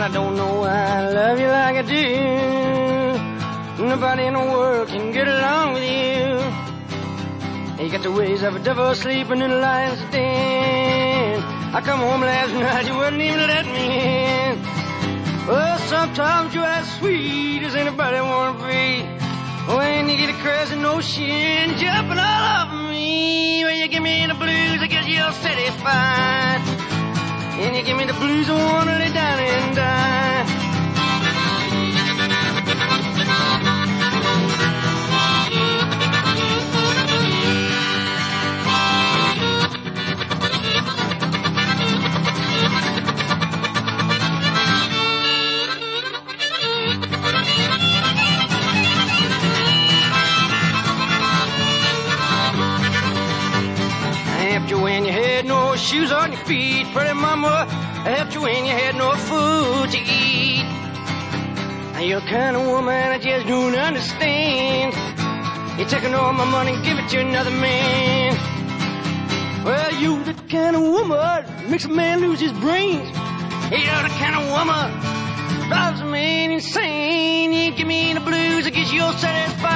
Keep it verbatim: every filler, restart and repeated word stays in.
Well, I don't know why I love you like I do. Nobody in the world can get along with you. You got the ways of a devil sleeping in a lion's den. I come home last night, you wouldn't even let me in. Well, sometimes you're as sweet as anybody wanna be. When you get a crescent ocean jumping all over me. When you give me the blues, I guess you're satisfied. And you give me the blues, I wanna lay down and die. When you had no shoes on your feet, pretty mama, I helped you when you had no food to eat. Now you're the kind of woman I just don't understand. You're taking all my money and give it to another man. Well, you the kind of woman that makes a man lose his brains. You're the kind of woman that drives a man insane. You give me the blues, I guess you're satisfied.